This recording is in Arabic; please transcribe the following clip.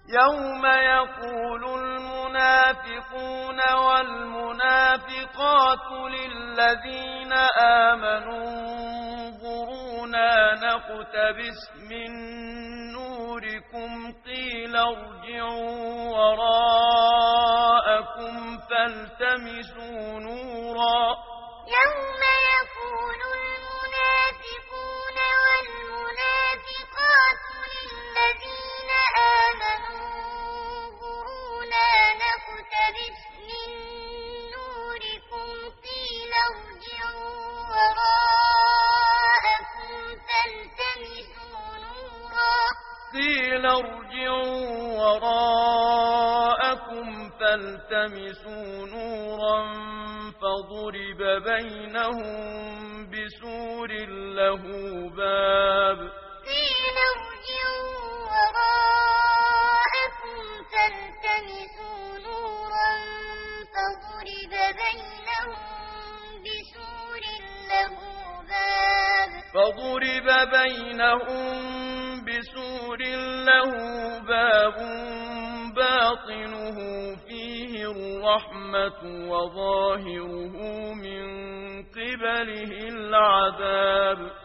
يوم يقول المنافقون والمنافقات للذين آمنوا انظرونا نقتبس من نوركم قيل ارجعوا وراءكم فالتمسوا نورا يوم يقول المنافقون والمنافقات للذين آمنوا انظرونا نقتبس من نوركم قيل ارجعوا وراءكم فالتمسوا نورا فضرب بينهم بسور له باب قيل ارجعوا وراءكم فالتمسوا نورا فضرب بينهم بسور له باب باطنه فيه الرحمة وظاهره من قبله العذاب